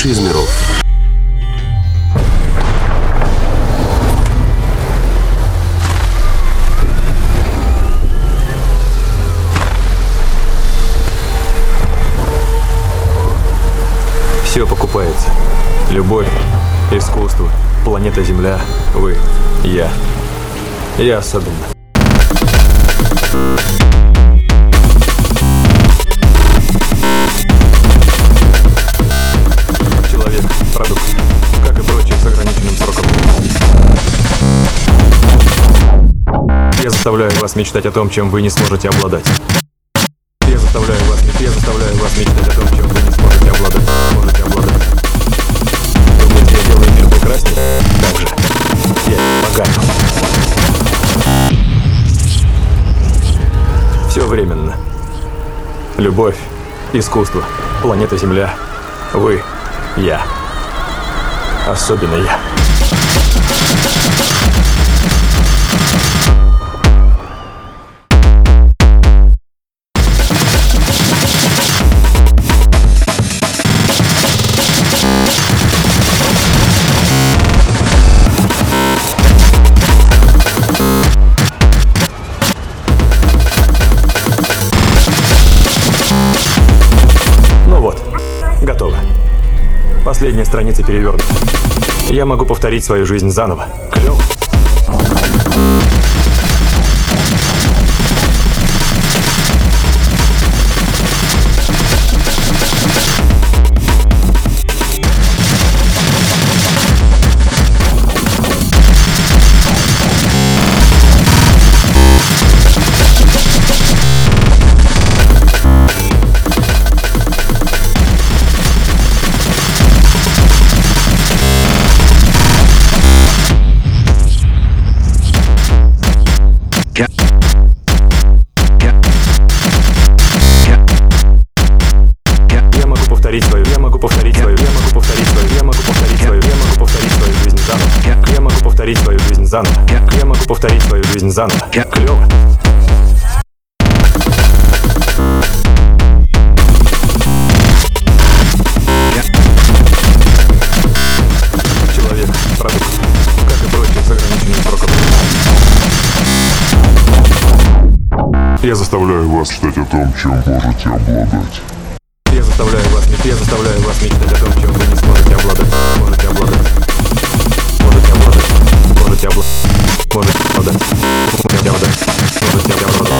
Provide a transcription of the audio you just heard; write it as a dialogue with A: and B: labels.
A: лучший из миров.
B: Все покупается. Любовь, искусство, планета Земля, вы, я. Я особенно. Человек, продукт, как и прочие с ограниченным сроком. Я заставляю вас мечтать о том, чем вы не сможете обладать. Я заставляю вас мечтать о том, чем вы не сможете обладать. Думаете, я делаю мир прекраснее? Так же. Я помогаю. Все временно. Любовь, искусство, планета Земля, вы, я. Особенно я. Готово. Последняя страница перевернута. Я могу повторить свою жизнь заново. Клёво. Я могу повторить свою жизнь заново. Клёво. Человек, продукт, как и прочие с ограниченным сроком.
C: Я заставляю вас мечтать о том, чем можете обладать.
B: Я заставляю вас мечтать о том, чем вы не сможете обладать. Можете обладать. Можете обладать.